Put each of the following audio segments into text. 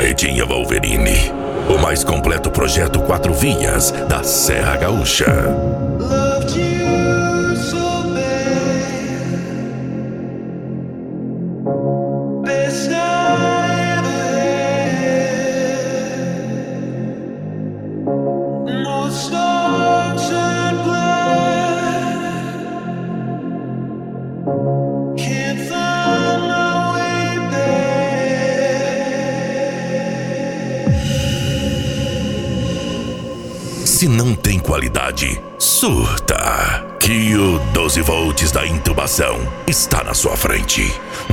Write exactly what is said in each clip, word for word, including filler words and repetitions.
Carretinha Wolverine, o mais completo projeto quatro vias da Serra Gaúcha. Se não tem qualidade, surta, que o doze volts da intubação está na sua frente.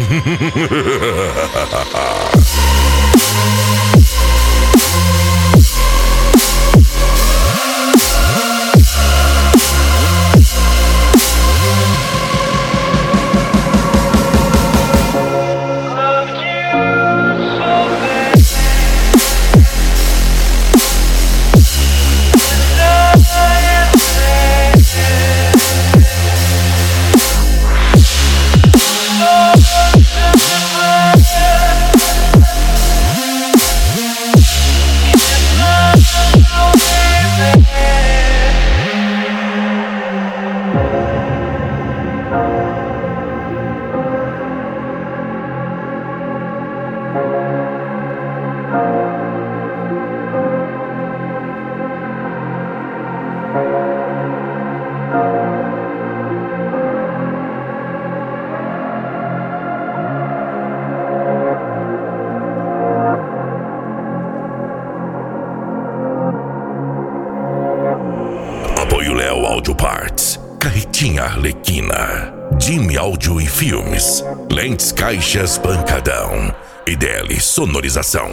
Apoio Léo Audio Parts, Carretinha Arlequina, Jimmy Áudio e Filmes, Lentes Caixas Pancadão e D L Sonorização.